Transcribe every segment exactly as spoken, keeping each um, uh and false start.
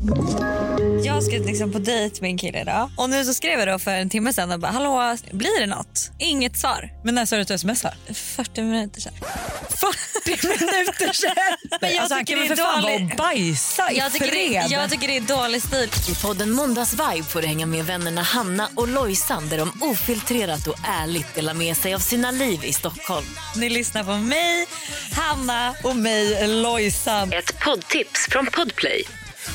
Jag ska liksom på dejt med en kille idag. Och nu så skrev jag då för en timme sedan och bara, hallå, blir det något? Inget svar. Men när sa du att du smsar? fyrtio minuter sedan. fyrtio minuter sedan? Men jag alltså, han kan väl för fan vara och bajsa i jag tycker, fred. det, jag tycker det är dålig stil. I podden Måndagsvibe får du hänga med vännerna Hanna och Lojsan där de ofiltrerat och ärligt delar med sig av sina liv i Stockholm. Ni lyssnar på mig, Hanna och mig, Lojsan. Ett poddtips från Podplay.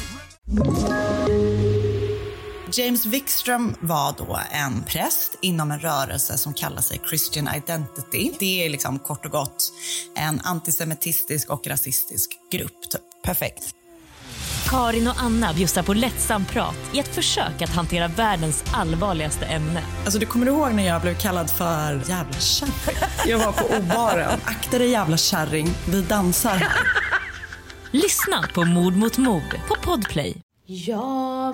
James Wikström var då en präst inom en rörelse som kallar sig Christian Identity. Det är liksom kort och gott en antisemitistisk och rasistisk grupp. Typ. Perfekt. Karin och Anna bjussar på lättsam prat i ett försök att hantera världens allvarligaste ämne. Alltså du kommer ihåg när jag blev kallad för jävla kärring? Jag var på O-baren. Akta dig jävla kärring, vi dansar. Lyssna på Mord mot mord på Podplay. Ja,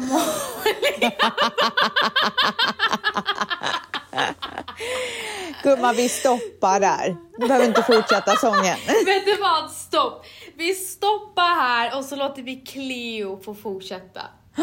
Gumma, vi stoppar där. Du behöver inte fortsätta sången. Vet du vad? Stopp. Vi stoppar här och så låter vi Cleo få fortsätta.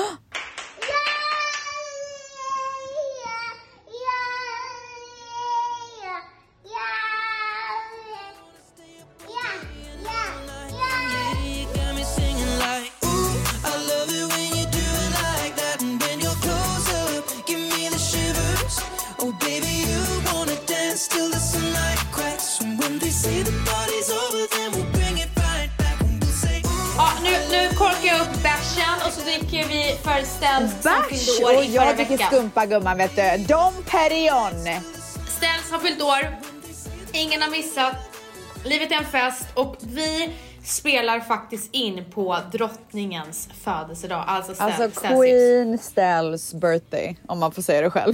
Ja, nu, nu korkar jag upp bärsen och så dricker vi för Ställs som fyllde år och i förra jag dricker veckan. skumpa, gumman, vet du. Dom Perignon. Ställs har fyllt år. Ingen har missat. Livet är en fest och vi spelar faktiskt in på drottningens födelsedag. Alltså, Ställs, Alltså Ställs Queen Ställs birthday, om man får säga det själv.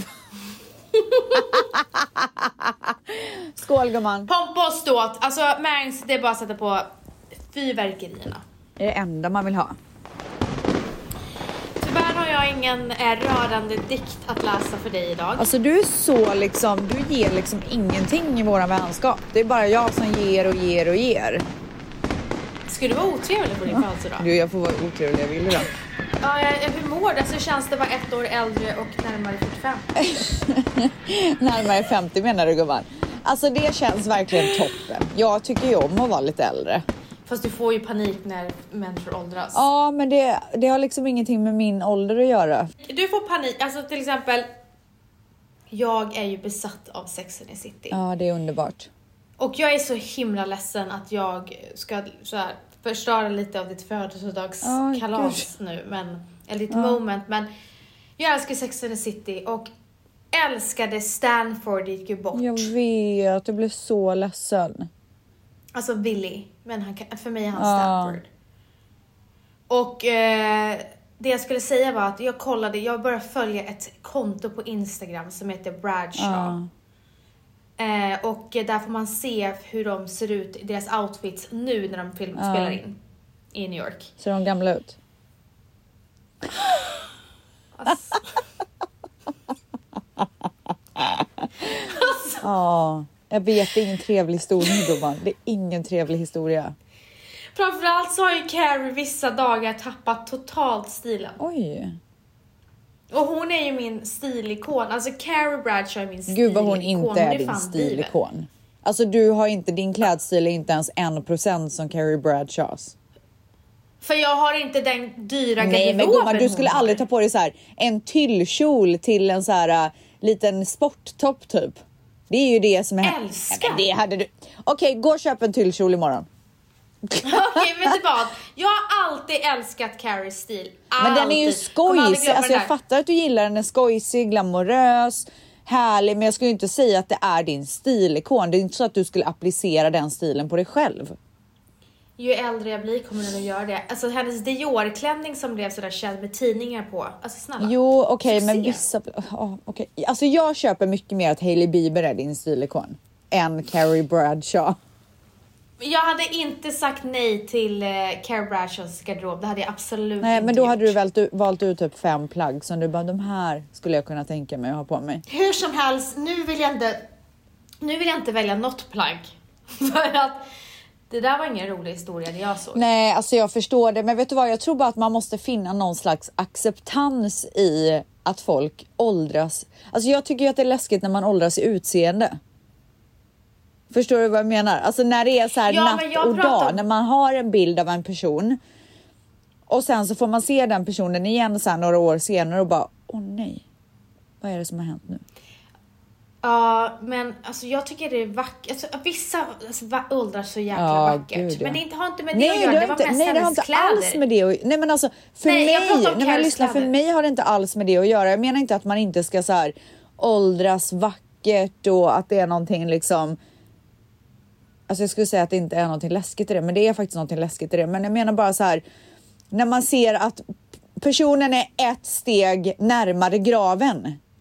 Skål, gumman. Pompa och ståt. Alltså Märns, det är bara att sätta på fyrverkerierna. Det är det enda man vill ha. Tyvärr har jag ingen eh, rörande dikt att läsa för dig idag. Alltså du är så liksom, du ger liksom ingenting i våra vänskap. Det är bara jag som ger och ger och ger. Ska du vara otrevlig på din födelsedag? Du, jag får vara otrevlig, jag vill det. Ja, jag, jag, hur mår det? Så känns det vara ett år äldre och närmare fyrtiofem. Närmare femtio menar du, gumman. Alltså det känns verkligen toppen. Jag tycker ju om att vara lite äldre. Fast du får ju panik när människor åldras. Ja, men det, det har liksom ingenting med min ålder att göra. Du får panik, alltså till exempel. Jag är ju besatt av Sex and the City. Ja, det är underbart. Och jag är så himla ledsen att jag ska så här, förstöra lite av ditt födelsedagskalas oh, nu. Men, eller ditt oh. moment. Men jag älskar Sex and the City och älskade Stanford gick ju bort. Jag vet, jag blev så ledsen. Alltså Billy, men han, för mig är han Stanford. Oh. Och eh, det jag skulle säga var att jag kollade, jag började följa ett konto på Instagram som heter Bradshaw. Oh. Eh, och där får man se hur de ser ut, deras outfits nu när de film, ja. spelar in i New York. Ser de gamla ut? Alltså. alltså. Ja, jag vet, det är ingen trevlig historia, gumman. Det är ingen trevlig historia. Framförallt så har ju Carrie vissa dagar tappat totalt stilen. Oj. Och hon är ju min stilikon. Alltså Carrie Bradshaw är min stilikon. Gud vad hon inte är, är din stilikon. Diven. Alltså du har inte, din klädstil är inte ens en procent som Carrie Bradshaws. För jag har inte den dyra garderoben. Nej men gumman, du skulle aldrig ta på dig så här en tyllkjol till en så här uh, liten sporttopp typ. Det är ju det som är... Älskar! Ja, det hade du... Okej, gå och köp en tyllkjol imorgon. Okej, okay, vet du vad? Jag har alltid älskat Carries stil. Men den är ju skojsig. Alltså jag fattar att du gillar den. Den är skojsig, glamorös, härlig. Men jag skulle ju inte säga att det är din stilikon. Det är inte så att du skulle applicera den stilen på dig själv. Ju äldre jag blir kommer den att göra det. Alltså hennes Dior-klänning som blev sådär känd med tidningar på. Alltså snälla. Jo, okej, okay, men vissa... Oh, okay. Alltså jag köper mycket mer att Hailey Bieber är din stilikon än Carrie Bradshaw. Jag hade inte sagt nej till eh, Carrie Bradshaws garderob. Det hade jag absolut nej, inte men då gjort. hade du valt, valt ut typ fem plagg som du bara, de här skulle jag kunna tänka mig att ha på mig. Hur som helst, nu vill jag inte nu vill jag inte välja något plagg. För att Det där var ingen rolig historia det jag såg. Nej, alltså jag förstår det. Men vet du vad, jag tror bara att man måste finna någon slags acceptans i att folk åldras. Alltså jag tycker ju att det är läskigt när man åldras i utseende. Förstår du vad jag menar? Alltså när det är så här Ja, natt och dag. Om... När man har en bild av en person. Och sen så får man se den personen igen så här några år senare och bara, åh nej. Vad är det som har hänt nu? Ja, uh, men alltså jag tycker det är vackert. Alltså, vissa alltså, åldras så jäkla ja, vackert. Gud, ja. Men det inte, har inte med det nej, att göra. Det var inte, mest nej, det har inte kläder. alls med det att, nej men alltså för nej, mig, när man lyssnar för mig har det inte alls med det att göra. Jag menar inte att man inte ska så här åldras vackert och att det är någonting liksom. Alltså jag skulle säga att det inte är någonting läskigt i det, men det är faktiskt någonting läskigt i det. Men jag menar bara så här, när man ser att personen är ett steg närmare graven.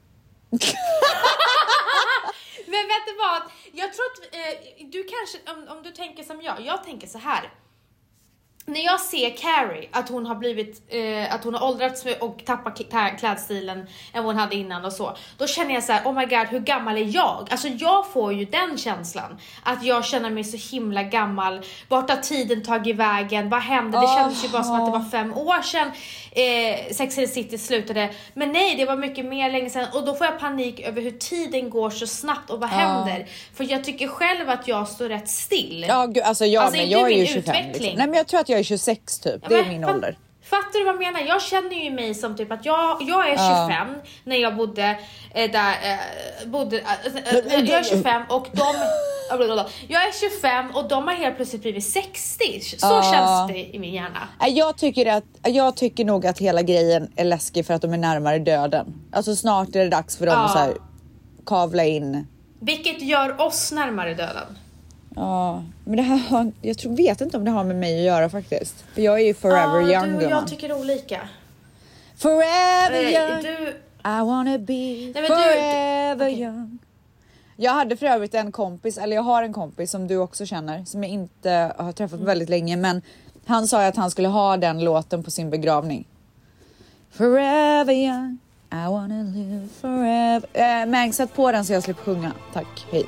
Men vet du vad? Jag tror att eh, du kanske, om, om du tänker som jag, jag tänker så här. När jag ser Carrie, att hon har blivit, eh, att hon har åldrats och tappat klädstilen än vad hon hade innan och så. Då känner jag så här, oh my god, hur gammal är jag? Alltså jag får ju den känslan. Att jag känner mig så himla gammal. Vart har tiden tagit vägen? Vad hände? Det kändes ju bara som att det var fem år sedan eh, Sex and the City slutade. Men nej, det var mycket mer länge sedan. Och då får jag panik över hur tiden går så snabbt och vad oh. händer. För jag tycker själv att jag står rätt still. Ja, gud, alltså jag, alltså, men jag är ju tjugofem. Liksom. Nej, men jag tror att jag är tjugosex typ, ja, det är min fatt, ålder. Fattar du vad jag menar? Jag känner ju mig som typ att jag, jag är tjugofem uh. när jag bodde eh, där, eh, bodde, eh, eh, jag är tjugofem och de, jag är tjugofem och de har helt plötsligt blivit sextio. Så uh. känns det i min hjärna. Jag tycker, att, jag tycker nog att hela grejen är läskig för att de är närmare döden. Alltså snart är det dags för dem uh. att så här, kavla in. Vilket gör oss närmare döden. Ja, men det här har, jag tror, vet inte om det har med mig att göra faktiskt. För jag är ju forever ja, young. Du och jag tycker olika. Forever Nej, young. Du... I wanna be Nej, forever du... okay. young. Jag hade för övrigt en kompis, eller jag har en kompis som du också känner, som jag inte har träffat mm. väldigt länge. Men han sa att han skulle ha den låten på sin begravning. Forever young, I wanna live forever. Äh, Mang, sätt på den så jag slipper sjunga. Tack, hej.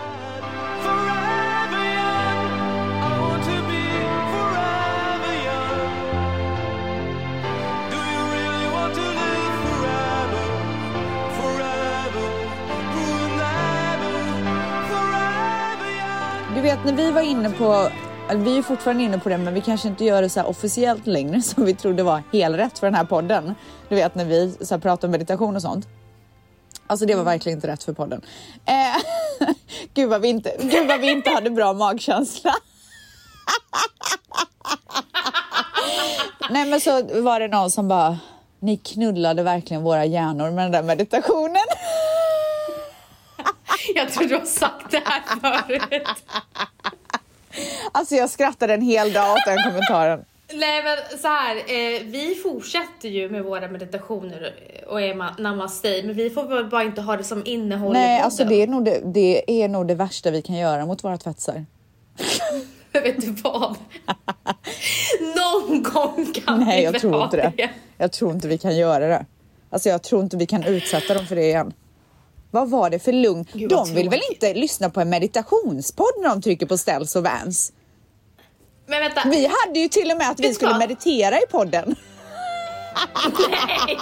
Du vet, när vi var inne på, vi är fortfarande inne på det, men vi kanske inte gör det så här officiellt längre som vi trodde var helt rätt för den här podden. Du vet, när vi så här pratar om meditation och sånt. Alltså det var verkligen inte rätt för podden. Eh, gud, vad vi inte, gud vad vi inte hade bra magkänsla. Nej, men så var det någon som bara, ni knullade verkligen våra hjärnor med den där meditationen. Jag tror du har sagt det här förut. Alltså jag skrattade en hel dag åt den kommentaren. Nej, men så här, eh, vi fortsätter ju med våra meditationer och är namaste, men vi får väl bara inte ha det som innehåll. Nej, i podden. alltså det är, nog det, det är nog det värsta vi kan göra mot våra tvättsar. Vet du vad? Någon gång kan Nej, vi jag tror ha inte det. det. Jag tror inte vi kan göra det. Alltså jag tror inte vi kan utsätta dem för det igen. Vad var det för lugn? Gud, de vill väl inte lyssna på en meditationspodd när de trycker på Ställs och Vans? Men vänta. Vi hade ju till och med att vi skulle meditera i podden. Nej!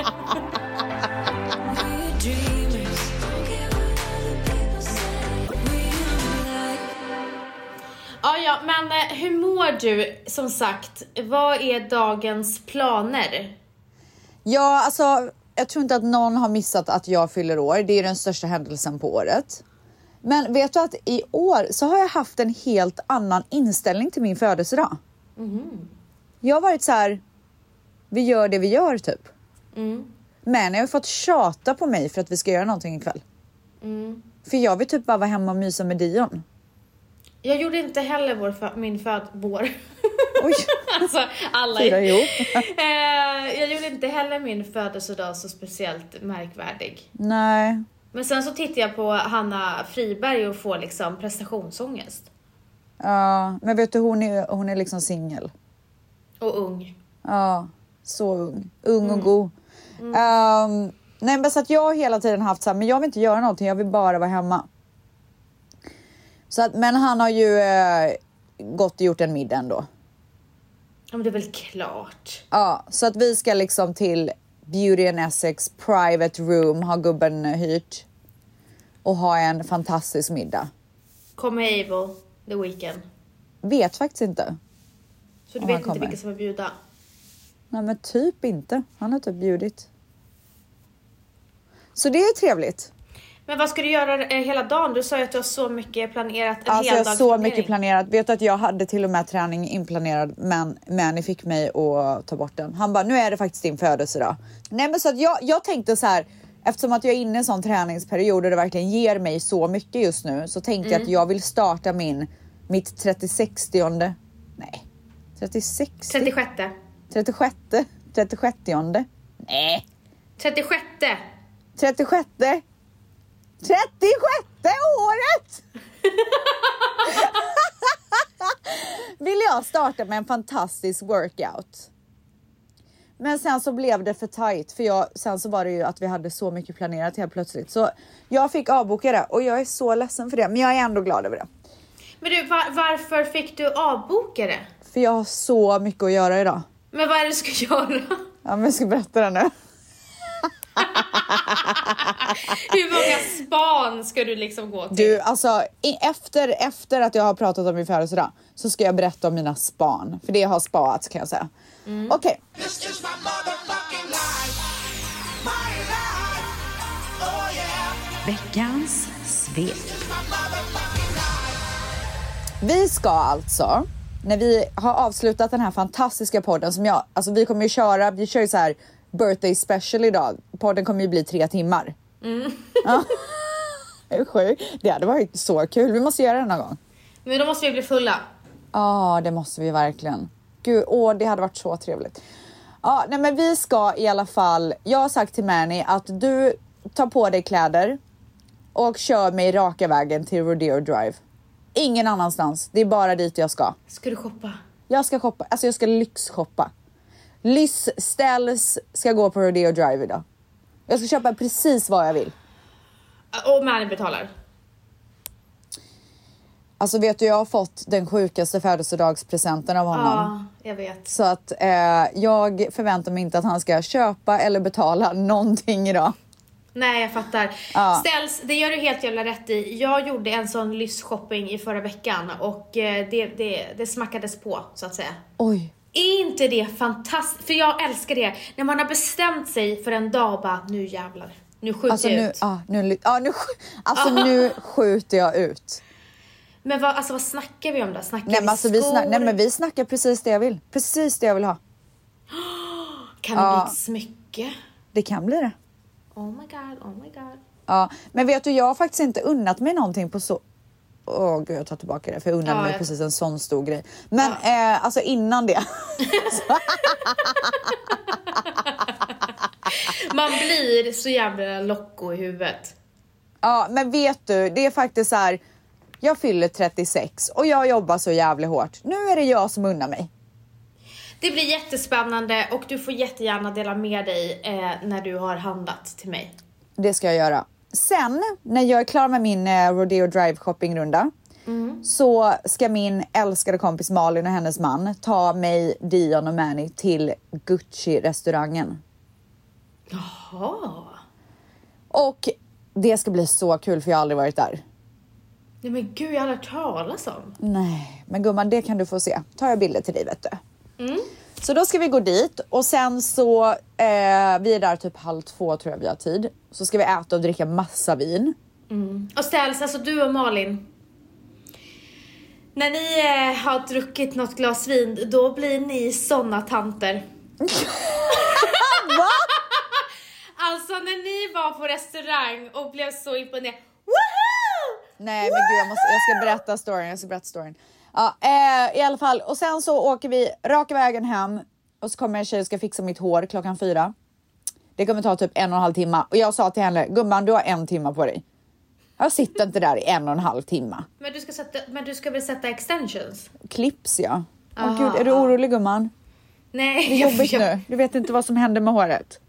Ja, ja, men hur mår du? Som sagt, vad är dagens planer? Ja, alltså jag tror inte att någon har missat att jag fyller år. Det är den största händelsen på året. Men vet du att i år så har jag haft en helt annan inställning till min födelsedag. Mm. Jag har varit så här, vi gör det vi gör typ. Mm. Men jag har fått tjata på mig för att vi ska göra någonting ikväll. Mm. För jag vill typ bara vara hemma och mysa med Dion. Jag gjorde inte heller vår, min föd... Vår. Oj. Alltså, alla... Fyra ihop. Jag gjorde inte heller min födelsedag så speciellt märkvärdig. Nej. Men sen så tittar jag på Hanna Friberg och får liksom prestationsångest. Ja, men vet du, hon är, hon är liksom singel. Och ung. Ja, så ung. Ung mm. och god. Mm. Um, nej, men så att jag har hela tiden haft så här, men jag vill inte göra någonting, jag vill bara vara hemma. Så att, men han har ju eh, gått och gjort en middag ändå. Ja, men det är väl klart. Ja, så att vi ska liksom till Beauty and Essex private room, har gubben hyrt. Och ha en fantastisk middag. Kommer Abel the weekend? Vet faktiskt inte. Så du Om vet han inte kommer. vilka som är bjuda? Nej men typ inte. Han har typ bjudit. Så det är trevligt. Men vad ska du göra eh, hela dagen? Du sa ju att du har så mycket planerat. En Alltså hel jag har dag så planering. mycket planerat. Vet du att jag hade till och med träning inplanerad. Men Manny fick mig att ta bort den. Han bara, nu är det faktiskt din födelsedag. Nej men så att jag, jag tänkte så här. Eftersom att jag är inne i en sån träningsperiod och det verkligen ger mig så mycket just nu. Så tänkte Mm. jag att jag vill starta min, mitt trettiosextionde. Nej. trettiosex. trettiosjätte. trettiosjätte. trettiosjätte. Nej. trettiosjätte. trettiosjätte. trettiosjätte året! Vill jag starta med en fantastisk workout. Men sen så blev det för tight. För jag, sen så var det ju att vi hade så mycket planerat helt plötsligt. Så jag fick avboka det. Och jag är så ledsen för det. Men jag är ändå glad över det. Men du, var, varför fick du avboka det? För jag har så mycket att göra idag. Men vad är det du ska göra? Ja men jag ska berätta det nu. Hur många span ska du liksom gå till? Du, alltså i, efter, efter att jag har pratat om min födelsedag så ska jag berätta om mina span. För det har spaats kan jag säga. Mm. Okej. Okay. Oh, yeah. Veckans svep. Vi ska alltså, när vi har avslutat den här fantastiska podden som jag, alltså vi kommer ju köra, vi kör ju så här birthday special idag. Podden kommer ju bli tre timmar. Mm. Ja. Det är sjukt. Det hade varit så kul. Vi måste göra det någon gång. Men då måste vi bli fulla. Ja, ah, det måste vi verkligen. Gud, åh, det hade varit så trevligt. Ja, ah, nej men vi ska i alla fall, jag har sagt till Manny att du tar på dig kläder och kör mig raka vägen till Rodeo Drive. Ingen annanstans. Det är bara dit jag ska. Ska du shoppa? Jag ska shoppa. Alltså jag ska lyxshoppa. Liz Ställs ska gå på Rodeo Drive idag. Jag ska köpa precis vad jag vill. Och Manny betalar? Alltså vet du, jag har fått den sjukaste födelsedagspresenten av honom. Ja, jag vet. Så att eh, jag förväntar mig inte att han ska köpa eller betala någonting idag. Nej, jag fattar. Ja. Ställs, det gör du helt jävla rätt i. Jag gjorde en sån lysshopping i förra veckan och eh, det, det, det smackades på, så att säga. Oj. Är inte det fantastiskt? För jag älskar det. När man har bestämt sig för en dag och bara, nu jävlar. Nu skjuter Alltså jag nu, ut. ah, nu, ah, nu, alltså nu skjuter jag ut. Men vad, alltså, vad snackar vi om då? Snackar Nej vi men, alltså, vi skor? snack, nej men vi snackar precis det jag vill. Precis det jag vill ha. Kan det Ja. bli ett smycke? Det kan bli det. Oh my god, oh my god. Ja, men vet du, jag har faktiskt inte unnat mig någonting på så... Åh oh, gud, jag tar tillbaka det. För jag unnade Ja, mig jag- precis en sån stor grej. Men Ja. eh, alltså innan det. Man blir så jävla locko i huvudet. Ja, men vet du, det är faktiskt så här. Jag fyller trettiosex och jag jobbar så jävla hårt. Nu är det jag som unnar mig. Det blir jättespännande och du får jättegärna dela med dig eh, när du har handlat till mig. Det ska jag göra. Sen, när jag är klar med min eh, Rodeo Drive shoppingrunda. Mm. Så ska min älskade kompis Malin och hennes man ta mig, Dion och Manny till Gucci-restaurangen. Jaha. Och det ska bli så kul för jag har aldrig varit där. Nej men gud, jag har hört talas om. Nej, men gumman, det kan du få se. Tar jag bilder till dig, vet du. Mm. Så då ska vi gå dit och sen så, eh, vi är där typ halv två tror jag vi har tid. Så ska vi äta och dricka massa vin. Mm. Och Ställs, alltså du och Malin. När ni eh, har druckit något glas vin, då blir ni såna tanter. Va? Alltså när ni var på restaurang och blev så imponerade. Woohoo! Nej men gud, jag, måste, jag ska berätta storyn, jag ska berätta storyn. Ja, eh, i alla fall. Och sen så åker vi raka vägen hem. Och så kommer en tjej och ska fixa mitt hår klockan fyra. Det kommer ta typ en och en halv timme. Och jag sa till henne, gumman du har en timme på dig. Jag sitter inte där i en och en halv timme. Men du ska, sätta, men du ska väl sätta extensions? Clips ja. Åh Aha. gud, är du orolig gumman? Nej, Det är jobbigt jag, nu. Du vet inte vad som händer med håret.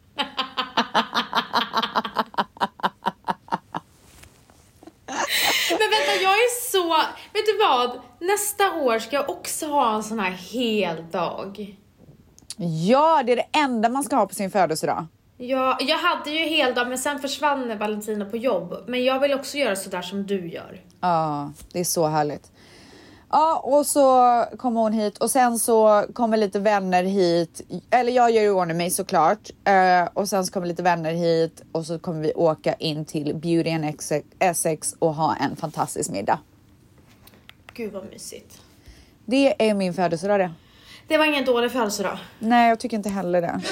Men vänta, jag är så... Vet du vad? nästa år ska jag också ha en sån här hel dag. Ja, det är det enda man ska ha på sin födelsedag. Ja, jag hade ju heldag men sen försvann Valentina på jobb. Men jag vill också göra sådär som du gör. Ja, det är så härligt. Ja, och så kommer hon hit och sen så kommer lite vänner hit. Eller jag gör ju ordning mig såklart. Uh, och sen så kommer lite vänner hit och så kommer vi åka in till Beauty and Essex och ha en fantastisk middag. Gud vad mysigt. Det är min födelsedag det. Det var ingen dålig födelsedag. Nej, jag tycker inte heller det.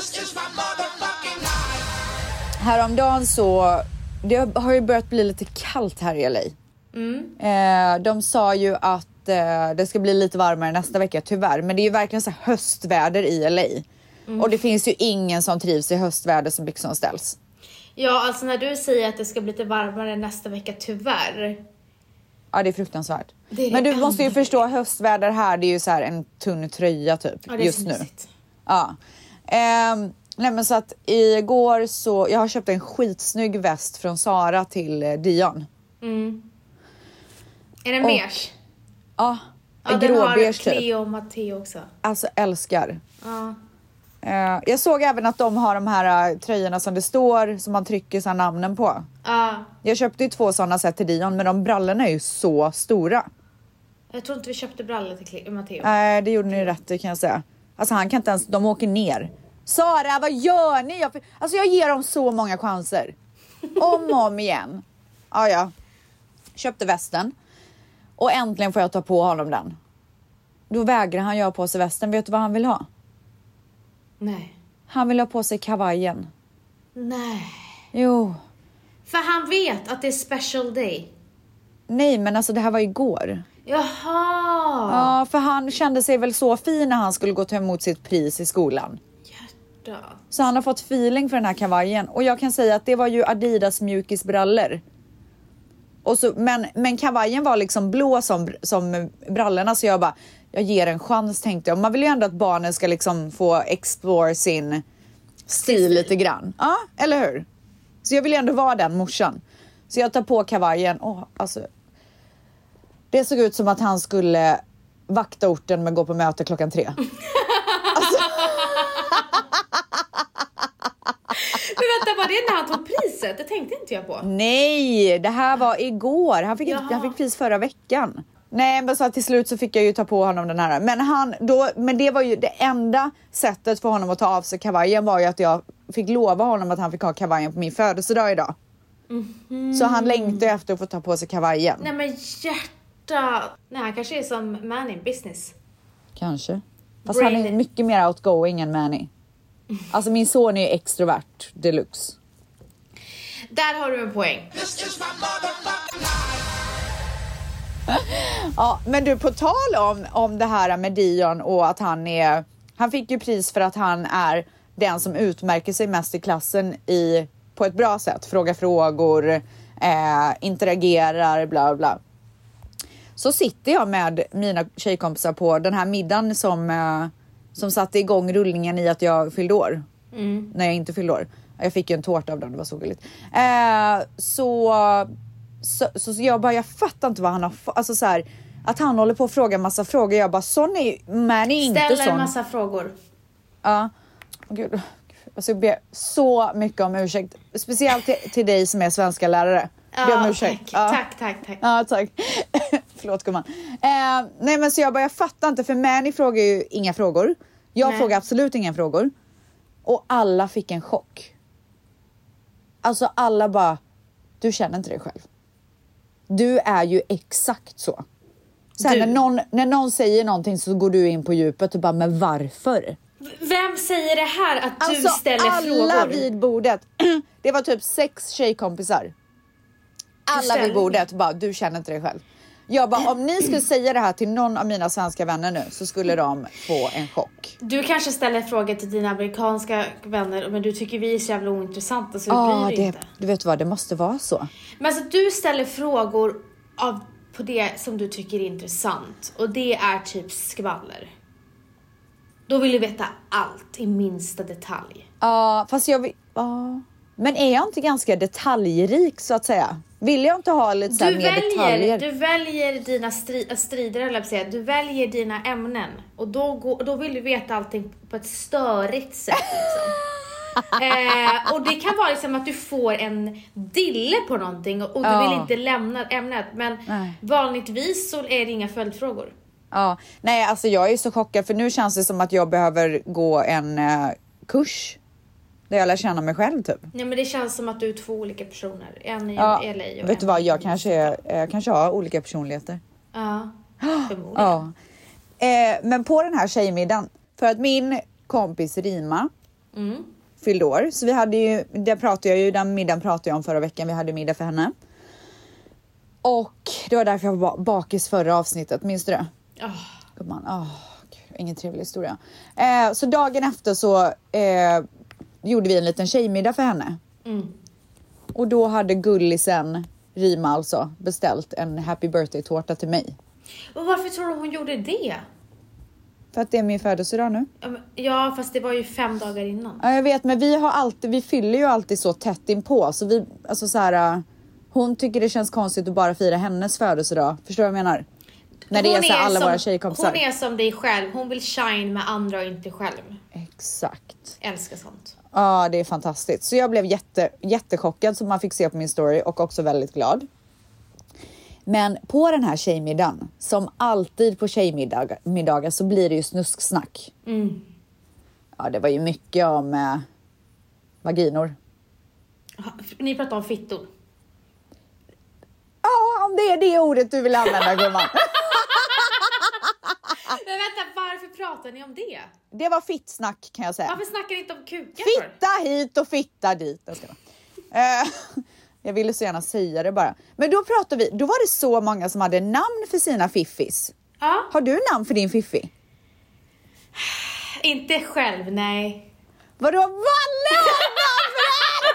Häromdagen så, det har ju börjat bli lite kallt här i L A. Mm. Eh, de sa ju att eh, det ska bli lite varmare nästa vecka, tyvärr. Men det är ju verkligen så här höstväder i L A. Mm. Och det finns ju ingen som trivs i höstväder som byxorna ställs. Ja, alltså när du säger att det ska bli lite varmare nästa vecka, tyvärr. Ja, det är fruktansvärt. Det är men du ändå... måste ju förstå, höstväder här, det är ju så här en tunn tröja typ, ja, det är just nu. mysigt. Ja. Eh, nej men så att igår så, jag har köpt en skitsnygg väst från Zara till eh, Dion. Mm. Är den beige? Ja, ja en gråbeige typ. typ. Cleo och Matteo också. Alltså älskar. Ja. Uh, jag såg även att de har de här uh, tröjorna som det står, som man trycker så namnen på. Ja. Jag köpte ju två sådana set till Dion, men de brallorna är ju så stora. Jag tror inte vi köpte brallor till Cleo, Matteo. Nej, uh, det gjorde ni rätt, det kan jag säga. Alltså han kan inte ens, de åker ner. Sara, vad gör ni? Jag, alltså jag ger dem så många chanser. Om och om igen. Ja, ja. Köpte västen. Och äntligen får jag ta på honom den. Då vägrar han göra på sig västen. Vet du vad han vill ha? Nej. Han vill ha på sig kavajen. Nej. Jo. För han vet att det är special day. Nej, men alltså det här var igår. Jaha. Ja, för han kände sig väl så fin när han skulle gå ta emot sitt pris i skolan. Hjärta. Så han har fått feeling för den här kavajen. Och jag kan säga att det var ju Adidas mjukisbrallor. Och så, men, men kavajen var liksom blå som, som brallorna. Så jag bara, jag ger en chans, tänkte jag. Man vill ju ändå att barnen ska liksom få explore sin stil lite grann. Ja, eller hur? Så jag vill ju ändå vara den morsan. Så jag tar på kavajen. Åh, alltså, det såg ut som att han skulle vakta orten men gå på möte klockan tre. Alltså. Men vänta, var det när han tog priset? Det tänkte inte jag på. Nej, det här var igår. Han fick, han fick pris förra veckan. Nej, men så till slut så fick jag ju ta på honom den här. Men, han, då, men det var ju det enda sättet för honom att ta av sig kavajen var ju att jag fick lova honom att han fick ha kavajen på min födelsedag idag. Mm-hmm. Så han längtade efter att få ta på sig kavajen. Nej men hjärta. Nej, han kanske är som man in business. Kanske. Fast Brain han är it. mycket mer outgoing än Manny. Alltså min son är extrovert deluxe. Där har du en poäng. Ja, men du, på tal om, om det här med Dion och att han är... Han fick ju pris för att han är den som utmärker sig mest i klassen i, på ett bra sätt. Frågar frågor, eh, interagerar, bla bla. Så sitter jag med mina tjejkompisar på den här middagen som, eh, som satte igång rullningen i att jag fyllde år. Mm. När jag inte fyllde år. Jag fick ju en tårta av dem, det var så gulligt. Eh, så... Så, så, så jag bara, jag fattar inte vad han har... Alltså så här, att han håller på att fråga en massa frågor. Jag bara, sån är ju... Man är inte sån. Ställer en massa frågor. Ja. Oh, gud. Alltså, jag ber så mycket om ursäkt. Speciellt till, till dig som är svenska lärare. Ja, ber om ursäkt. tack, Ja. tack, tack, tack. Ja, tack. Förlåt, gumman. Eh, nej, men så jag bara, jag fattar inte. För Manny frågar ju inga frågor. Jag Nej. frågar absolut inga frågor. Och alla fick en chock. Alltså alla bara, du känner inte dig själv. Du är ju exakt så. Sen Du. när någon, när någon säger någonting så går du in på djupet och bara, men varför? Vem säger det här att du Alltså ställer alla frågor? vid bordet. Det var typ sex tjejkompisar. Alla ställer- vid bordet bara, du känner inte dig själv. Jag bara, om ni skulle säga det här till någon av mina svenska vänner nu så skulle de få en chock. Du kanske ställer frågor till dina amerikanska vänner, men du tycker vi är så jävla ointressanta så du Ja, bryr dig det, inte. du vet vad, det måste vara så. Men alltså du ställer frågor av, på det som du tycker är intressant. Och det är typ skvaller. Då vill du veta allt i minsta detalj. Ja, fast jag vill... Ja. Men är jag inte ganska detaljrik så att säga? Vill jag inte ha lite så här Du mer väljer, detaljer? du väljer dina stri- strider, eller säga. Du väljer dina ämnen. Och då, går, då vill du veta allting på ett störigt sätt. Liksom. eh, och det kan vara liksom att du får en dille på någonting. Och, och du Ja. vill inte lämna ämnet. Men Nej. vanligtvis så är det inga följdfrågor. Ja, nej alltså jag är så chockad för nu känns det som att jag behöver gå en eh, kurs där jag lär känna mig själv typ. Nej, men det känns som att du är två olika personer. En i Ja, L A och vet du en vad, i jag kanske, är, jag kanske har olika personligheter. Ja, förmodligen. Ja. Eh, men på den här tjejmiddagen, för att min kompis Rima Mm. fyllde år, så vi hade ju, det pratade jag ju, den middagen pratade jag om förra veckan, vi hade middag för henne. Och det var därför jag var bakis förra avsnittet, minns du det? Oh. Gumman, åh, gud, ingen trevlig historia. Eh, så dagen efter så eh, gjorde vi en liten tjejmiddag för henne. Mm. Och då hade gullisen, Rima alltså, beställt en happy birthday-tårta till mig. Och varför tror du hon gjorde det? För att det är min födelsedag nu. Ja, men- Ja, fast det var ju fem dagar innan. Ja, jag vet, men vi har alltid, vi fyller ju alltid så tätt inpå. Så vi, alltså så här, äh, hon tycker det känns konstigt att bara fira hennes födelsedag. Förstår du vad jag menar? När det Hon är så här alla som, våra tjejkompisar. Hon är som dig själv. Hon vill shine med andra och inte själv. Exakt. Älskar sånt. Ja, det är fantastiskt. Så jag blev jätte, jättechockad som man fick se på min story och också väldigt glad. Men på den här tjejmiddagen, som alltid på tjejmiddagar, så blir det ju snusksnack. Mm. Ja, det var ju mycket om eh, vaginor. Ni pratar om fittor. Ja, om det är det ordet du vill använda, gumman. Men vänta, varför pratar ni om det? Det var fittsnack kan jag säga. Varför snackar ni inte om kukar för? Fitta hit och fitta dit. Jag, ska uh, jag ville så gärna säga det bara. Men då pratade vi, då var det så många som hade namn för sina fiffis. Ja. Har du namn för din fiffi? Inte själv, nej. Vadå, Valle har namn för det?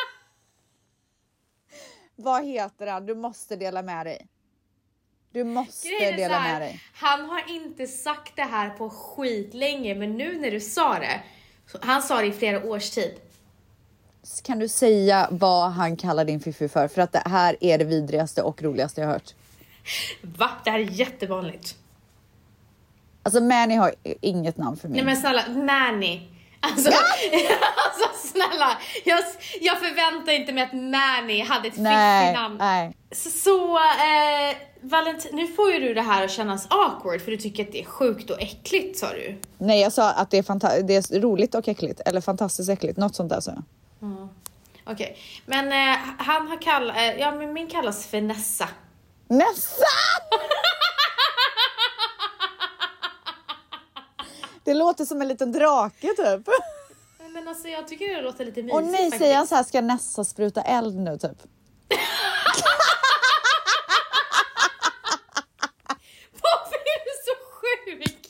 Vad heter han? Du måste dela med dig. Du måste Grejen är dela så här, med dig. han har inte sagt det här på skit länge, men nu när du sa det, så, han sa det i flera års tid. Kan du säga vad han kallar din fiffi för? För att det här är det vidrigaste och roligaste jag har hört. Va? Det här är jättevanligt. Alltså Manny har inget namn för mig. Nej men snälla, Manny. Alltså, alltså snälla, jag, jag förväntar inte mig att Manny hade ett nej, fiffigt namn. nej. Så, så eh, Valentin, nu får ju du det här att kännas awkward för du tycker att det är sjukt och äckligt, sa du. Nej, jag sa att det är, fanta- det är roligt och äckligt. Eller fantastiskt äckligt, något sånt där så. Mm. Okej, okay. Men eh, han har kallat, eh, ja men min kallas för Nessa. Nessa! Det låter som en liten drake typ. Men alltså jag tycker det låter lite mysigt. Och nej, faktiskt. säger han så här, ska Nessa spruta eld nu typ? Varför är du så sjuk?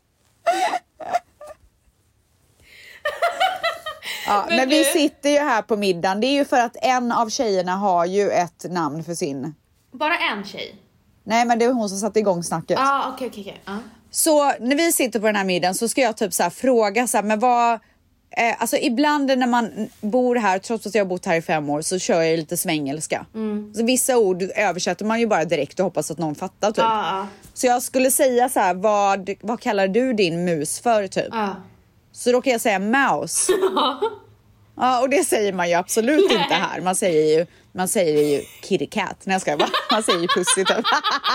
Ja, men, Men vi du- sitter ju här på middagen. Det är ju för att en av tjejerna har ju ett namn för sin. Bara en tjej? Nej, men det är hon som satte igång snacket. Ja, ah, okej, okej, okej. Ja. Så när vi sitter på den här middagen så ska jag typ så här fråga så här, men vad... Eh, alltså ibland när man bor här, trots att jag har bott här i fem år, så kör jag lite svengelska. Mm. Så vissa ord översätter man ju bara direkt och hoppas att någon fattar typ. Ja, ja. Så jag skulle säga så här, vad, vad kallar du din mus för typ? Ja. Så då kan jag säga mouse. Ja, och det säger man ju absolut Nej. inte här. Man säger ju, man säger ju kitty cat. Nej, jag ska bara. Man säger ju pussy typ.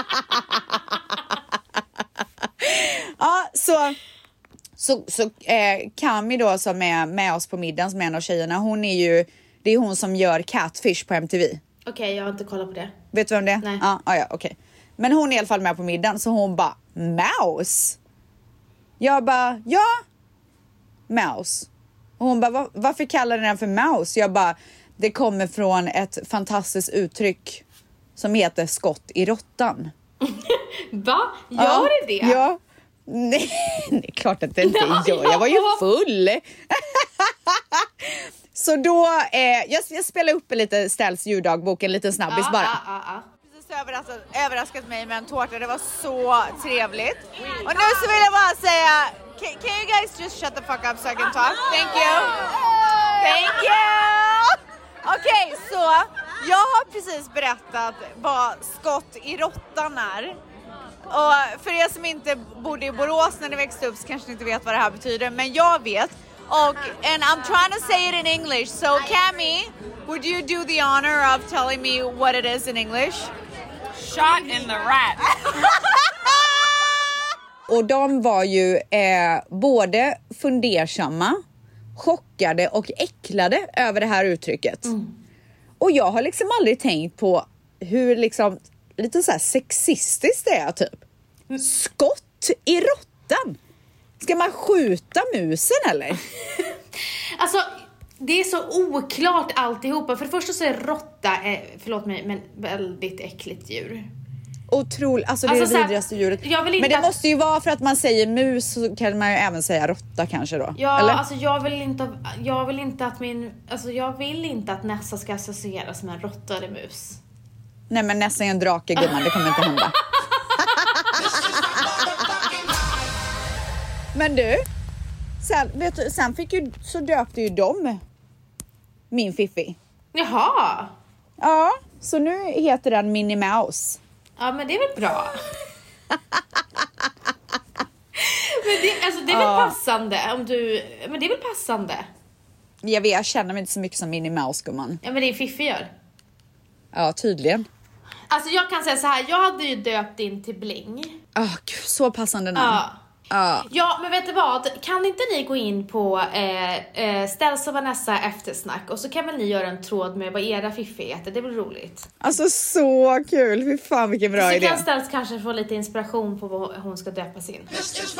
Ja, så... Så, så eh, Kami då som är med oss på middagen, som är en av tjejerna, hon är ju, det är hon som gör Catfish på M T V. Okej, okay, jag har inte kollat på det. Vet du vem det är? Nej. Ja, ja, okej. Okay. Men hon är i alla fall med på middagen, så hon bara, mouse? Jag bara, ja, mouse. Och hon bara, Va, varför kallar ni den för mouse? Jag bara, det kommer från ett fantastiskt uttryck som heter skott i råttan. Va? Gör Ja, det det? Ja. Nej, det är klart att det inte gör. Jag var ju full. Så då, eh, jag, jag spelar upp en lite Ställs ljuddagbok, en liten snabbis Ja, bara. ja, ja, ja. Precis överraskat, överraskat mig med en tårta, det var så trevligt. Och nu så vill jag bara säga, can, can you guys just shut the fuck up so I can talk? Thank you. Thank you. Okej, okay, så Jag har precis berättat vad skott i råttan är. Och för er som inte bodde i Borås när ni växte upp så kanske ni inte vet vad det här betyder. Men jag vet. Och, and I'm trying to say it in English. So Cami, would you do the honor of telling me what it is in English? Shot in the rat. Och de var ju eh, både fundersamma, chockade och äcklade över det här uttrycket. Mm. Och jag har liksom aldrig tänkt på hur liksom lite så här sexistiskt det är typ. Mm. Skott i råttan. Ska man skjuta musen eller? Alltså, det är så oklart alltihopa. För det första så är råtta, eh, förlåt mig, men väldigt äckligt djur. Otroligt, alltså det alltså, är det vidrigaste djuret. Men det att... måste ju vara för att man säger mus så kan man ju även säga råtta kanske då. Ja, eller? alltså jag vill inte jag vill inte att min alltså jag vill inte att Nessa ska associeras med en råtta eller mus. Nej, men Nessa är en drake, gumman, det kommer inte hända. Men du, sen, vet du, sen fick ju, så döpte ju de min Fiffi. Jaha. Ja, så nu heter den Minnie Mouse. Ja, men det är väl bra. Men det, alltså, det är väl ja. passande om du... Men det är väl passande. Jag vet, jag känner mig inte så mycket som Minnie Mouse, gumman. Ja, men det är Fiffi gör. Ja, tydligen. Alltså jag kan säga så här, jag hade ju döpt in till Bling. Åh, oh, gud, så passande namn. Ja. Ja. ja, men vet du vad? Kan inte ni gå in på eh, eh, Ställs och Vanessa eftersnack och så kan väl ni göra en tråd med vad era Fiffi heter. Det blir roligt. Alltså så kul, fy fan vilken bra så idé. Så kan Ställs kanske få lite inspiration på vad hon ska döpa sin.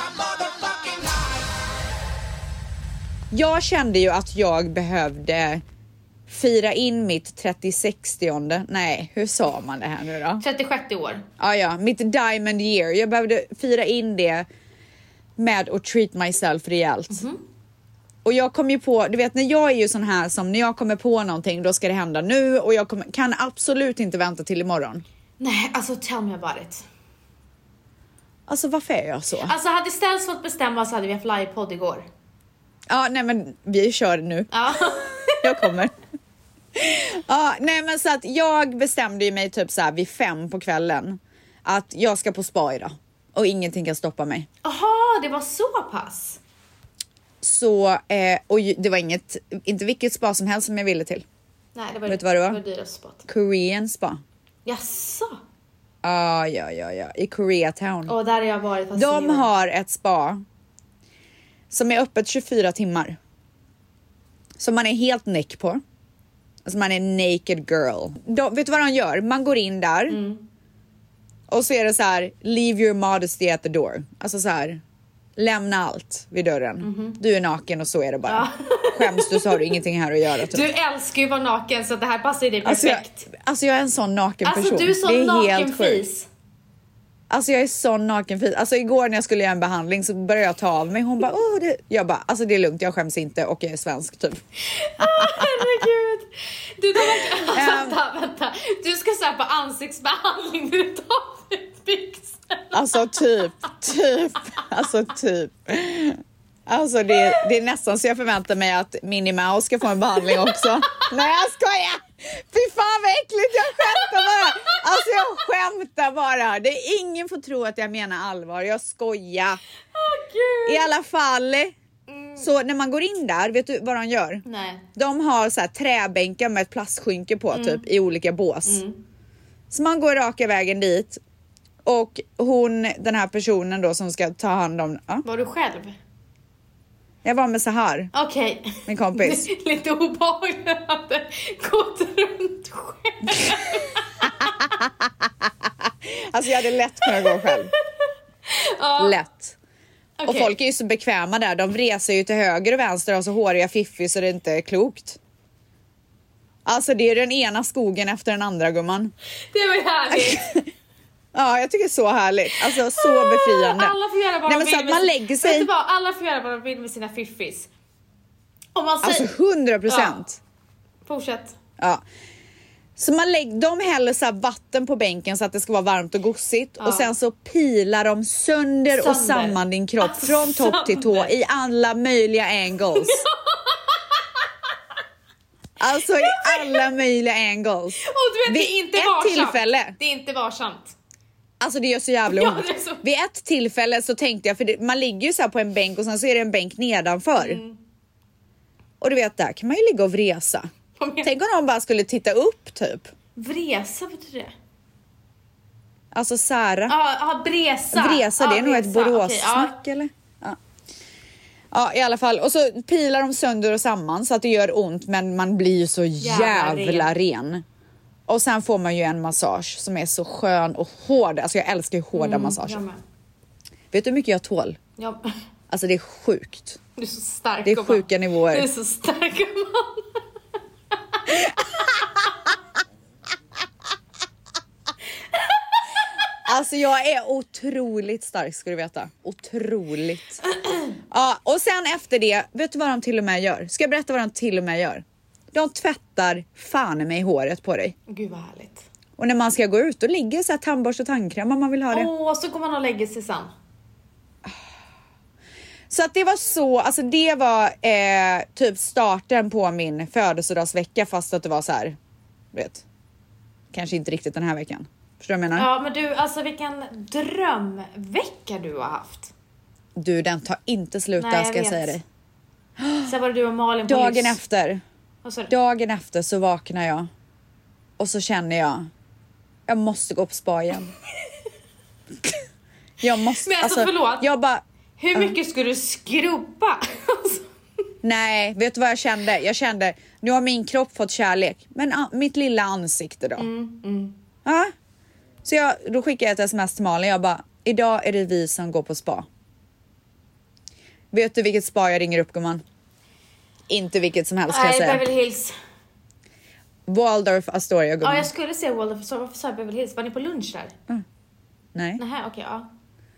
Jag kände ju att jag behövde fira in mitt trettiosextionde. Nej, hur sa man det här nu då? trettiosjätte år. Ja, ja, mitt diamond year. Jag behövde fira in det med att treat myself rejält. Mm-hmm. Och jag kom ju på, du vet när jag är ju sån här som när jag kommer på någonting då ska det hända nu och jag kommer, kan absolut inte vänta till imorgon. Nej, alltså tell me about it. Alltså varför är jag så? Alltså hade Ställs fått bestämma så hade vi haft livepodd igår. Ja, nej men vi kör nu. Ja. Jag kommer. Ja, nej men så att jag bestämde ju mig typ så här vid fem på kvällen att jag ska på spa idag och ingenting kan stoppa mig. Aha, det var så pass. Så eh, och det var inget inte vilket spa som helst som jag ville till. Nej, det var Vet du vad det var? Det var dyrast spa. Korean spa. Jaså? Ah, ja, ja, ja, i Koreatown. Och där har jag varit. De har ett spa som är öppet tjugofyra timmar. Som man är helt näck på. Alltså man är naked girl. De, vet du vad de gör? Man går in där. Mm. Och så är det så här: leave your modesty at the door. Alltså så här: lämna allt vid dörren. Mm-hmm. Du är naken och så är det bara. Ja. Skäms du så har du ingenting här att göra. Typ. Du älskar ju att vara naken så det här passar dig perfekt. Alltså jag, alltså jag är en sån naken person. Alltså du är sån det är naken helt fis. Alltså jag är sån nakenfis. Alltså igår när jag skulle göra en behandling så började jag ta av mig. Hon bara, åh det... Jag bara, alltså det är lugnt, jag skäms inte och jag är svensk typ. Oh, herregud. Du, då, alltså, vänta, vänta. Du ska säga på ansiktsbehandling när du tar ditt byxor. Alltså typ, typ, alltså typ. Alltså det, det är nästan så jag förväntar mig att Minnie Mouse ska få en behandling också. Nej, jag skojar! Fy fan vad äckligt, jag skämtar bara. Alltså jag skämtar bara. Det är ingen får tro att jag menar allvar. Jag skojar. Oh, Gud. I alla fall. Mm. Så när man går in där, vet du vad de gör? Nej. De har så här träbänkar med ett plastskynke på mm. typ i olika bås. Mm. Så man går raka vägen dit. Och hon, den här personen då som ska ta hand om... Ja. Var du själv? Jag var med så här. Okej. Okay. Min kompis. Lite obehagligt att gått runt själv. Alltså jag hade lätt kunnat gå själv. Ja. Lätt. Okay. Och folk är ju så bekväma där. De reser ju till höger och vänster och så håriga Fiffi så det inte är klokt. Alltså det är den ena skogen efter den andra, gumman. Det var ju härligt. Ja, jag tycker det är så härligt. Alltså så befriande. Alla får göra vad Nej, de men så vill. att man lägger sig... Vet du vad? Alla får göra vad de vill med sina fiffis. Om man säger... Alltså hundra procent. Ja. Fortsätt. Ja. Så man lägger, de häller så här vatten på bänken så att det ska vara varmt och gossigt. Ja. Och sen så pilar de sönder, sönder. och samman din kropp alltså, från topp till tå i alla möjliga angles. Alltså i alla möjliga angles. Och du vet, det är inte ett varsamt. tillfälle. Det är inte varsamt. Alltså det gör så jävla Ja, ont. det är så- Vid ett tillfälle så tänkte jag, för det, man ligger ju så här på en bänk och sen så är det en bänk nedanför. Mm. Och du vet, där kan man ju ligga och vresa. Vad menar- Tänk om någon bara skulle titta upp typ. Vresa, vad betyder det? Alltså sära. Ja, ah, bresa. Vresa, det är ah, nog ett bresa. Boråssnack Okej, eller? Ja. Ja, i alla fall. Och så pilar de sönder och samman så att det gör ont, men man blir ju så jävla, Jävla ren. ren. Och sen får man ju en massage som är så skön och hård. Alltså jag älskar ju hårda Mm, massager. jag med. Vet du hur mycket jag tål? Ja. Alltså det är sjukt. Du är så stark. Det är gumman. sjuka nivåer. Du är så stark, gumman. Alltså jag är otroligt stark, ska du veta. Otroligt. Ja, och sen efter det, vet du vad de till och med gör? Ska jag berätta vad de till och med gör? De tvättar fan med håret på dig. Gud vad härligt. Och när man ska gå ut, då ligger så här tandborste och tandkräm om man vill ha det. Åh, så går man och lägger sig sen. Så att det var så, alltså det var eh, typ starten på min födelsedagsvecka, fast att det var så här, vet, kanske inte riktigt den här veckan. Förstår du vad jag menar? Ja, men du, alltså vilken drömvecka du har haft. Du, den tar inte slut Nej, där, jag ska jag vet. säga dig. Sen var det du och Malin på Dagen lyss. efter, Vad sa du? dagen efter så vaknar jag och så känner jag, jag måste gå på spa igen. Jag måste, Men alltså, förlåt. jag bara, Hur mycket ska du skrubba? Alltså. nej, vet du vad jag kände? Jag kände, nu har min kropp fått kärlek, men ah, mitt lilla ansikte då? Mm, mm. Ja. Så jag, då skickade jag ett sms till Malin. Jag bara, idag är det vi som går på spa. Vet du vilket spa jag ringer upp, gumman? Inte vilket som helst, ska jag Nej, säga. Beverly Hills. Waldorf Astoria, gumman. Ja, jag skulle säga Waldorf. Så varför sa jag Beverly Hills? Var ni på lunch där? Nej. Nähä, okej, ja.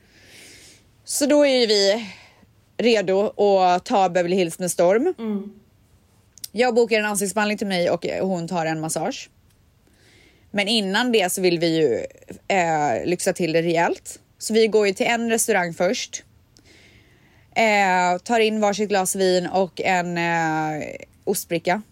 Så då är vi redo att ta Beverly Hills med storm. Mm. Jag bokar en ansiktsbehandling till mig och hon tar en massage. Men innan det så vill vi ju eh, lyxa till det rejält. Så vi går ju till en restaurang först. Eh, tar in varsitt glas vin och en eh, ostbricka.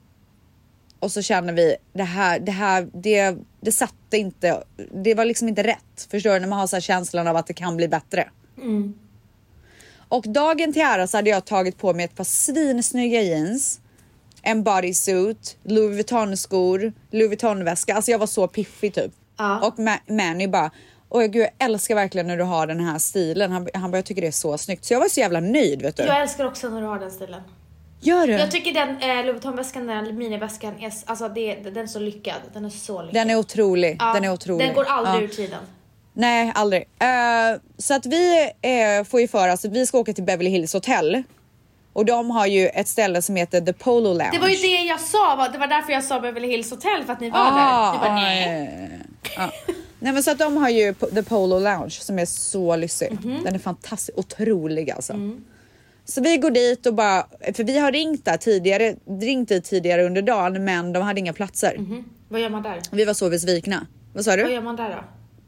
Och så känner vi, det här, det här, det, det satte inte, det var liksom inte rätt. Förstår du, när man har så här känslan av att det kan bli bättre. Mm. Och dagen till ära så hade jag tagit på mig ett par svinsnygga jeans, en bodysuit, Louis Vuitton-skor, Louis Vuitton-väska. Alltså jag var så piffig typ. Ja. Och Ma- Manny bara, åh gud, jag älskar verkligen när du har den här stilen. Han, han bara, jag tycker det är så snyggt. Så jag var så jävla nöjd, vet du. Jag älskar också när du har den stilen. Gör du? Jag tycker den eh, Louis Vuitton-väskan, den miniväskan, är, alltså det, den är så lyckad. Den är så lyckad. Den är otrolig. Ja, Den är otrolig. Den går aldrig Ja. ur tiden. Nej, aldrig. Uh, så att vi uh, får ju för oss att vi ska åka till Beverly Hills Hotel. Och de har ju ett ställe som heter The Polo Lounge. Det var ju det jag sa, va? Det var därför jag sa Beverly Hills Hotel, för att ni var Ah, där. Du bara, ah, nej. ja. Nej, men så att de har ju The Polo Lounge som är så lyssig. Mm-hmm. Den är fantastisk, otrolig alltså. Mm. Så vi går dit och bara, för vi har ringt där tidigare, ringt dit tidigare under dagen, men de hade inga platser. Mm-hmm. Vad gör man där? Vi var så besvikna. Vad sa du? Vad gör man där då?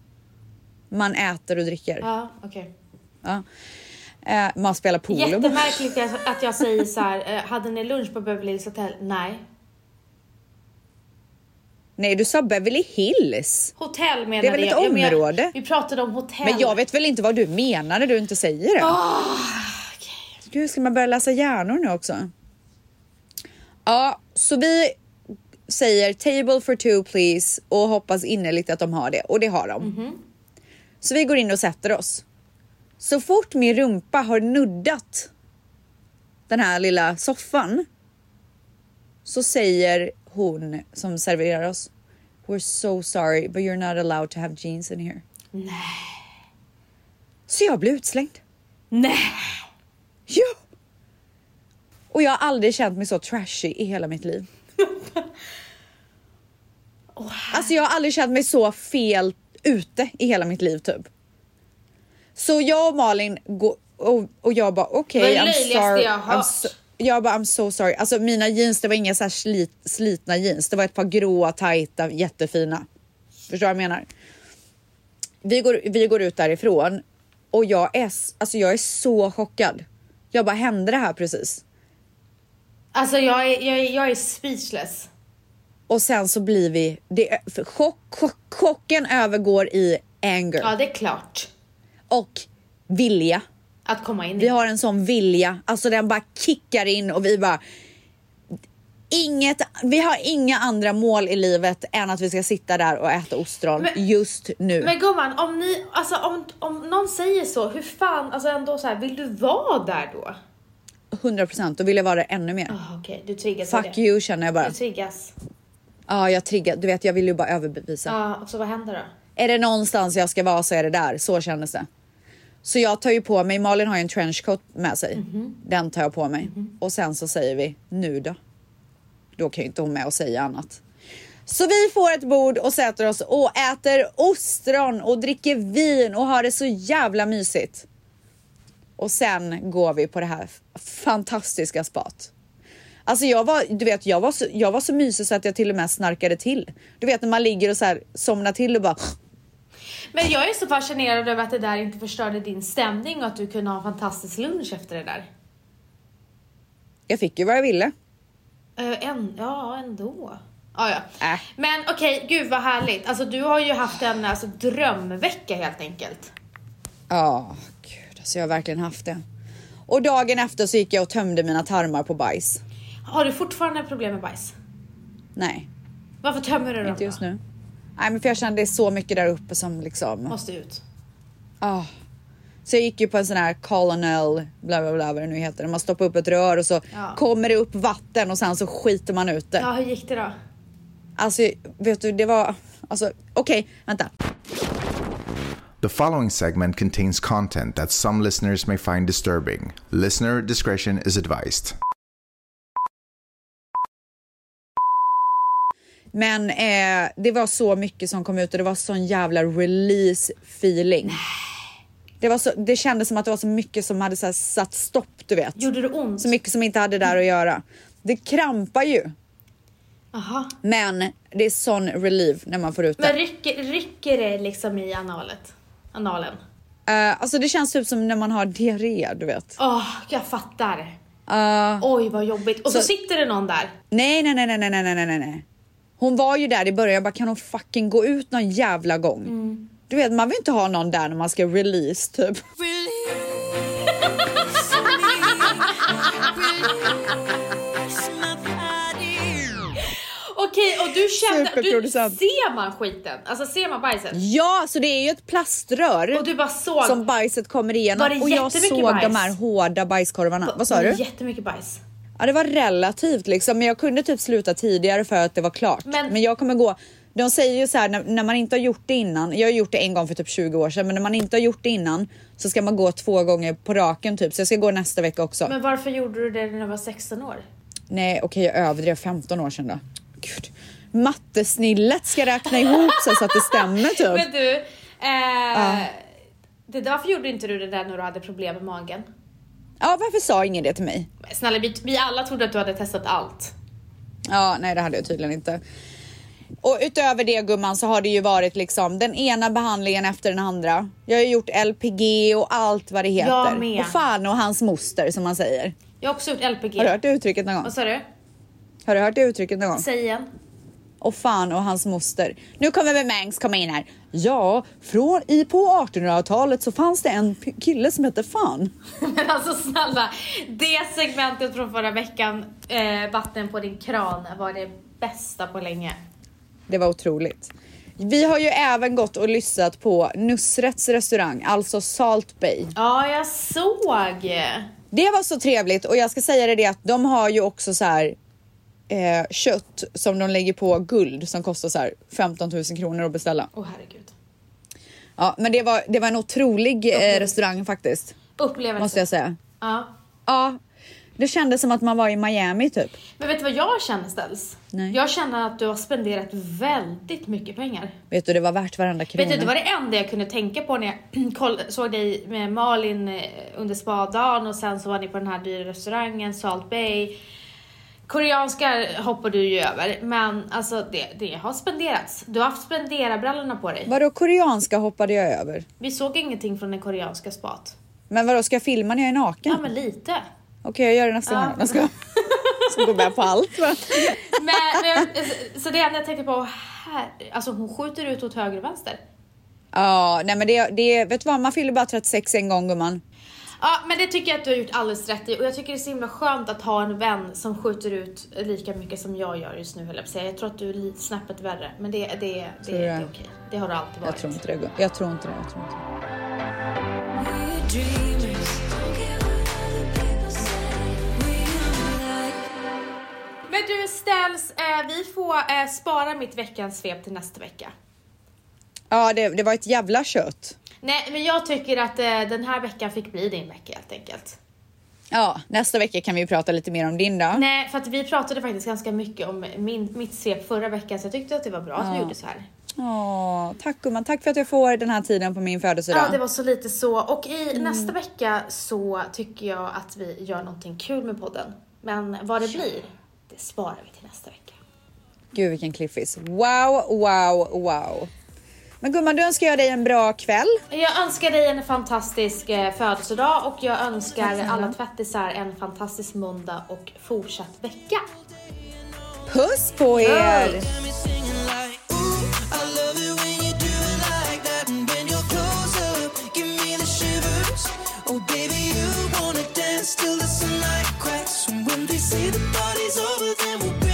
Man äter och dricker. Ja, okej. Okay. Ja. Eh, man spelar polo. Jättemärkligt att jag säger så här, eh, hade ni lunch på Beverly Hills Hotel? Nej. Nej, du sa Beverly Hills. Hotell menade Det är väl ett jag. område? Jag, vi pratade om hotell. Men jag vet väl inte vad du menar när du inte säger det. Oh, okay. Gud, ska man börja läsa hjärnor nu också? Ja, så vi säger table for two please och hoppas innerligt att de har det. Och det har de. Mm-hmm. Så vi går in och sätter oss. Så fort min rumpa har nuddat den här lilla soffan så säger hon som serverar oss, we're so sorry but you're not allowed to have jeans in here. Nej. Så jag blev utslängd. Nej. Ja. Och jag har aldrig känt mig så trashy i hela mitt liv. Oh, alltså jag har aldrig känt mig så fel ute i hela mitt liv typ. Så jag och Malin går, och, och jag bara okej, okay, I'm sorry. Jag, I'm so, jag bara I'm so sorry. Alltså mina jeans, det var inga så här slit, slitna jeans. Det var ett par gråa, tajta, jättefina. Förstår du vad jag menar? Vi går, vi går ut därifrån och jag är, alltså jag är så chockad. Jag bara, hände det här precis? Alltså jag är, jag är, jag är speechless. Och sen så blir vi... Det, är, chock, chock, chocken övergår i anger. Ja, det är klart. Och vilja. Att komma in i. Vi har en sån vilja. Alltså den bara kickar in och vi bara... Inget, vi har inga andra mål i livet än att vi ska sitta där och äta ostron men, just nu. Men gumman, om ni, alltså om, om någon säger så, hur fan, alltså ändå så här, vill du vara där då? hundra procent, då vill jag vara där ännu mer. Oh, okej, okay. Du triggas. Fuck you känner jag bara. Du triggas. Ja, jag triggar. Du vet, jag vill ju bara överbevisa. Ja, och så vad händer då? Är det någonstans jag ska vara så är det där. Så kändes det. Så jag tar ju på mig, Malin har ju en trenchcoat med sig. Mm-hmm. Den tar jag på mig. Mm-hmm. Och sen så säger vi, nu då? Då kan ju inte hon med och säga annat. Så vi får ett bord och sätter oss och äter ostron och dricker vin och har det så jävla mysigt. Och sen går vi på det här fantastiska spat. Alltså jag var, du vet, jag var så, jag var så mysig så att jag till och med snarkade till. Du vet när man ligger och så här somnar till och bara... Men jag är så fascinerad över att det där inte förstörde din stämning och att du kunde ha en fantastisk lunch efter det där. Jag fick ju vad jag ville. Uh, en, ja, ändå. Ah, ja. Äh. Men okej, okay, gud vad härligt. Alltså du har ju haft en alltså, drömvecka helt enkelt. Ja, oh, gud. Alltså jag har verkligen haft det. Och dagen efter så gick jag och tömde mina tarmar på bajs. Har du fortfarande problem med bajs? Nej. Varför tömmer du dem? Inte just nu. Nej, men för jag kände det är så mycket där uppe som liksom... Måste ut. Ja. Oh. Så jag gick ju på en sån här colonel, bla bla bla vad det nu heter. Man stoppar upp ett rör och så ja. kommer det upp vatten och sen så skiter man ut det. Ja, hur gick det då? Alltså, vet du, det var... Alltså, okej, okay, vänta. The following segment contains content that some listeners may find disturbing. Listener discretion is advised. Men eh, det var så mycket som kom ut och det var sån jävla release feeling. Det, var så, det kändes som att det var så mycket som hade så här satt stopp, du vet. Gjorde det ont? Så mycket som inte hade där att göra. Det krampar ju. Aha. Men det är sån relief när man får ut det. Men rycker, rycker det liksom i analet? Analen? Uh, alltså det känns typ som när man har diarré, du vet. Åh, oh, jag fattar. Uh, Oj, vad jobbigt. Och så, så sitter det någon där. Nej, nej, nej, nej, nej, nej, nej, nej. Hon var ju där i början. Jag bara, kan hon fucking gå ut någon jävla gång? Mm. Du vet, man vill inte ha någon där när man ska release, typ. Okej, och du kände, du, ser man skiten? Alltså ser man bajset? Ja, så det är ju ett plaströr. Och du bara såg som bajset kommer igenom. Var det och jag såg bajs? De här hårda bajskorvarna. Va, Vad sa var du? Det jättemycket bajs. Ja, det var relativt liksom. Men jag kunde typ sluta tidigare för att det var klart. Men, men jag kommer gå... De säger ju så här, när, när man inte har gjort det innan. Jag har gjort det en gång för typ tjugo år sedan. Men när man inte har gjort det innan så ska man gå två gånger på raken typ. Så jag ska gå nästa vecka också. Men varför gjorde du det när du var sexton år? Nej, okej, jag överdrev femton år sedan då. Gud. Mattesnillet ska räkna ihop sig så att det stämmer typ. Men du, eh, uh. det, varför gjorde inte du det där när du hade problem med magen? Ja, varför sa ingen det till mig? Snälla, vi, vi alla trodde att du hade testat allt. Ja, nej det hade jag tydligen inte. Och utöver det gumman så har det ju varit liksom den ena behandlingen efter den andra. Jag har gjort L P G och allt vad det heter. Jag med. Och fan och hans moster som man säger. Jag har också gjort L P G. Har du hört det uttrycket någon gång? Vad sa du? Har du hört det uttrycket någon gång? Säg igen. Och fan och hans moster. Nu kommer vi Mangs komma in här. Ja, från i på artonhundratalet så fanns det en p- kille som hette fan. Men alltså snälla, det segmentet från förra veckan, eh, vatten på din kran, var det bästa på länge. Det var otroligt. Vi har ju även gått och lyssnat på Nusrets restaurang, alltså Salt Bay. Ja, jag såg. Det var så trevligt och jag ska säga det, det att de har ju också så här eh, kött som de lägger på guld som kostar så här femton tusen kronor att beställa. Åh oh, herregud. Ja, men det var, det var en otrolig eh, restaurang faktiskt. Upplevelse. Måste jag säga. Ja. Ja, det kändes som att man var i Miami typ. Men vet du vad jag känner ställs? Nej. Jag känner att du har spenderat väldigt mycket pengar. Vet du, det var värt varenda krona. Vet du, det var det enda jag kunde tänka på när jag såg dig med Malin under spadagen och sen så var ni på den här dyra restaurangen, Salt Bay. Koreanska hoppar du ju över, men alltså det, det har spenderats. Du har haft spendera-brallorna på dig. Vadå koreanska hoppade jag över? Vi såg ingenting från den koreanska spat. Men vadå, ska jag filma när jag är naken? Ja, men lite. Okej, jag gör det nästa ja. gång. Jag ska... som går med på allt. Va? Men, men, så det enda jag tänkte på, här, alltså hon skjuter ut åt höger och vänster. Ja, nej men det, det, vet du vad, man fyller bara trettiosex en gång, gumman. Ja, men det tycker jag att du har gjort alldeles rätt i. Och jag tycker det är så himla skönt att ha en vän som skjuter ut lika mycket som jag gör just nu. Höll jag på att säga. Jag tror att du är lite snäppet värre. Men det, det, det, det, det är okej. Det har det alltid varit. Jag tror inte det. Jag tror inte det. Jag tror inte det. Men du Ställs, eh, vi får eh, spara mitt veckans svep till nästa vecka. Ja, det, det var ett jävla kött. Nej, men jag tycker att eh, den här veckan fick bli din vecka helt enkelt. Ja, nästa vecka kan vi prata lite mer om din då. Nej, för att vi pratade faktiskt ganska mycket om min, mitt svep förra veckan. Så jag tyckte att det var bra ja. att vi gjorde så här. Åh, tack gumman. Tack för att jag får den här tiden på min födelsedag. Ja, det var så lite så. Och i mm. nästa vecka så tycker jag att vi gör någonting kul med podden. Men vad det blir, det sparar vi till nästa vecka. Gud, vilken cliffis. Wow, wow, wow. Men gumman, du önskar jag dig en bra kväll. Jag önskar dig en fantastisk eh, födelsedag. Och jag önskar alla tvättisar en fantastisk måndag och fortsatt vecka. Puss på er! Puss. Oh baby, you wanna dance till the sunlight cracks. And when they say the party's over, then we'll be